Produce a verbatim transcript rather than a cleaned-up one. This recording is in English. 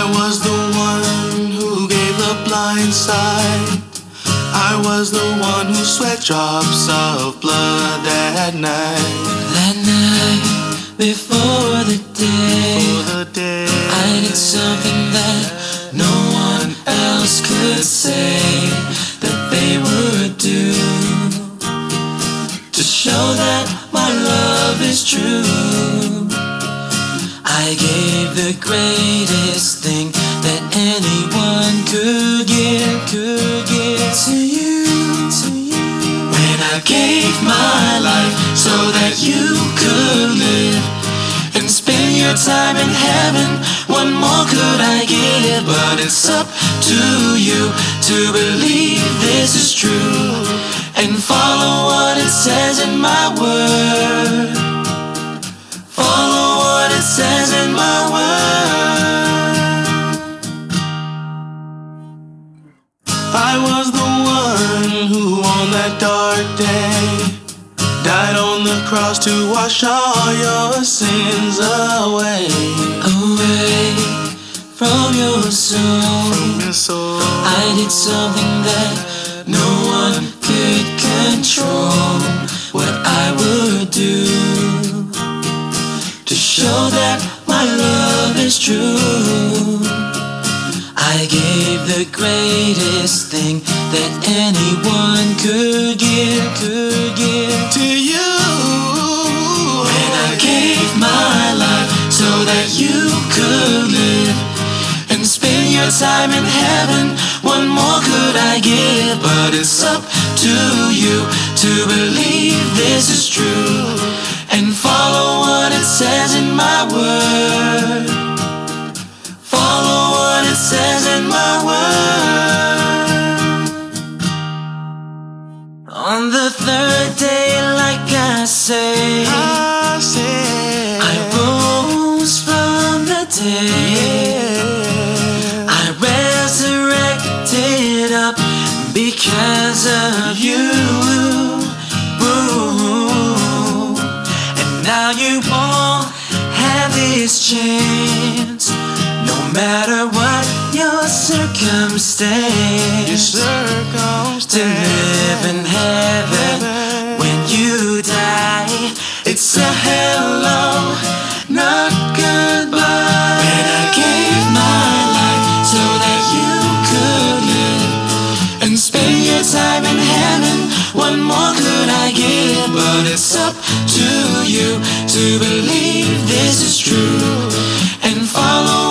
was the one who gave the blind sight. I was the one who sweat drops of blood that night. That night, before the day, Before the day I did something that no one else could say that they would do, to show that my love is true. I gave the greatest thing that anyone could give, could give to you, to you. When I gave my life so that you could live and spend your time in heaven, what more could I give? But it's up to you to believe this is true and follow what it says in my word. Follow what it says in my word. I was the one who on that dark day died on the cross to wash all your sins away. Away from your soul, From your soul. I did something that no one could control. What I would do to show that my love is true. I gave the greatest thing that anyone could give, could give To you. when I gave my life so that you could live and spend your time in heaven. What more could I give? But it's up to you to believe this is true and follow what it says in my word. Follow what it says in my word. On the third day, like I say, I say I rose from the dead. I resurrected up because of you. Ooh. And now you won't have this chance, no matter what your circumstance, your circumstance. to live in heaven when you die. It's a hello, not goodbye. When I gave my life so that you could live and spend your time in heaven, what more could I give? But it's up to you to believe this is true and follow